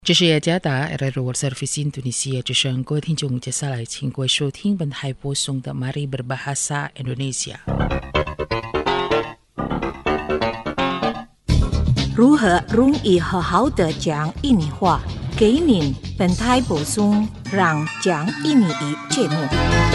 这是雅加达 RRY Service Indonesia 之声，各位听众，接下来请各位收听本台播送的 Mari Berbahasa Indonesia。 如何容易好好的讲印尼话？给您本台播送让讲印尼语节目。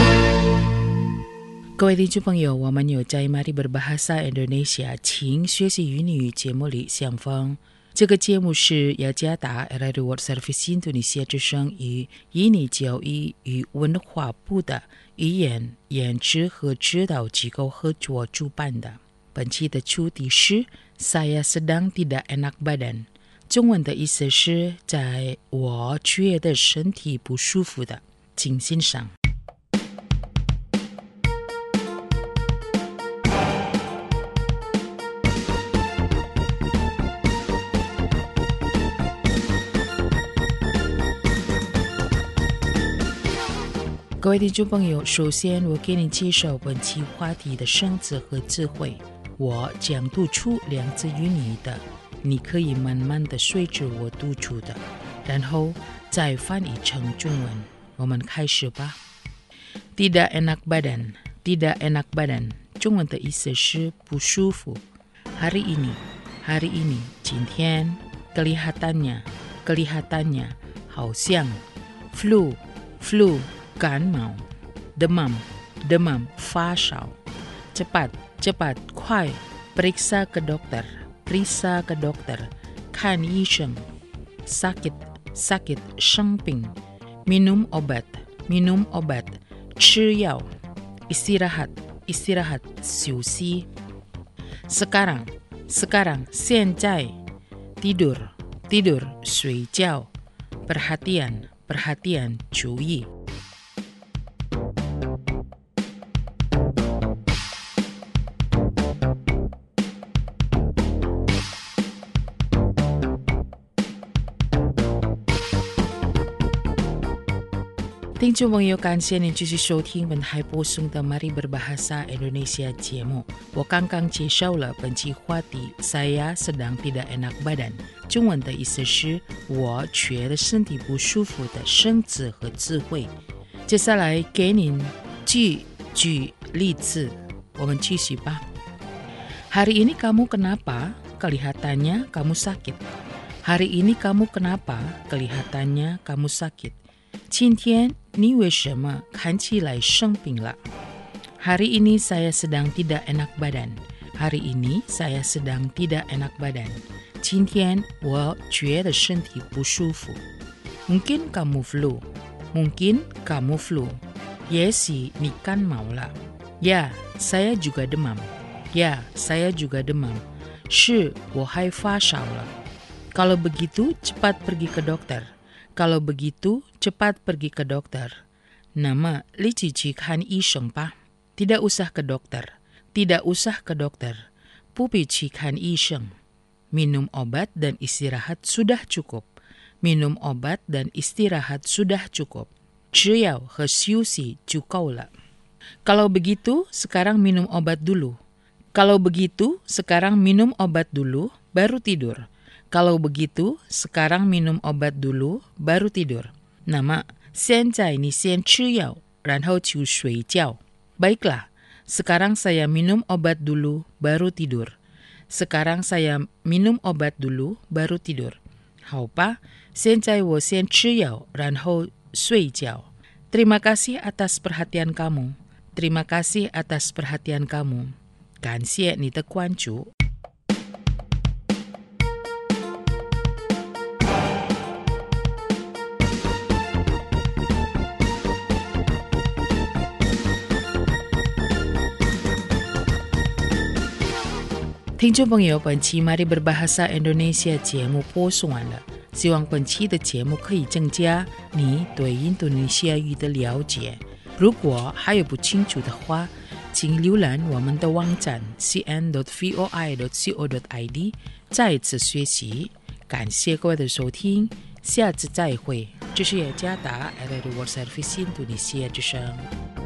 各位听众朋友，我们有在 Mari Berbahasa Indonesia 请学习语语节目里相逢。这个节目是雅加达 RRY Service Indonesia 之声与印尼教育与文化部的语言研制和指导机构合作主办的。本期的主题是 Saya sedang tidak enak badan， 中文的意思是在我觉得身体不舒服的，请欣赏。各位听众朋友，首先我给你介绍本期话题的生词和词汇。我将读出两字语你的，你可以慢慢的随着我读出的，然后再翻译成中文。我们开始吧。Tidak enak badan， tidak enak badan， 中文的意思是不舒服。hari ini， 今天。kelihatannya， 好像。flu， 感冒。demam， 发烧。cepat， 快。periksa ke dokter， 看医生。sakit， 生病。minum obat， 吃药。istirahat， 休息。sekarang， 现在。tidur， 睡觉。perhatian， 注意。听众朋友，感谢您继续收听本台播送的 Mari Berbahasa Indonesia 节目。我刚刚介绍了本期话题 Saya sedang tidak enak badan， 中文的意思是我觉得身体不舒服的生词和词汇。接下来给您举例子，我们继续吧。Hari ini kamu kenapa? Kelihatannya kamu sakit. Hari ini kamu kenapa? Kelihatannya kamu sakit.今天你为什么看起来生病了？ Hari ini saya sedang tidak enak badan. Hari ini saya sedang tidak enak badan. 今天我觉得身体不舒服。Mungkin kamu flu.也许你感冒了。Ya, saya juga demam. 是，我还发烧了。Kalau begitu, cepat pergi ke dokter.Kalau begitu, cepat pergi ke dokter. 那么，立即去看医生吧。Tidak usah ke dokter. 不必去看医生。Minum obat dan istirahat sudah cukup. 吃药和休息就够了。Kalau begitu, sekarang minum obat dulu. baru tidur.Kalau begitu, sekarang minum obat dulu, baru tidur. 那么，现在你先吃药，然后就睡觉。Baiklah, sekarang saya minum obat dulu, baru tidur. 好吧，现在我先吃药，然后睡觉。Terima kasih atas perhatian kamu. 感谢你的关注。听众朋友，本期 Mari Berbahasa Indonesia 节目播送完了，希望本期的节目可以增加你对印度尼西亚语的了解。如果还有不清楚的话，请浏览我们的网站 cn.voi.co.id 再一次学习。感谢各位的收听，下次再会。这是雅加达 RRY Service Indonesia 之声。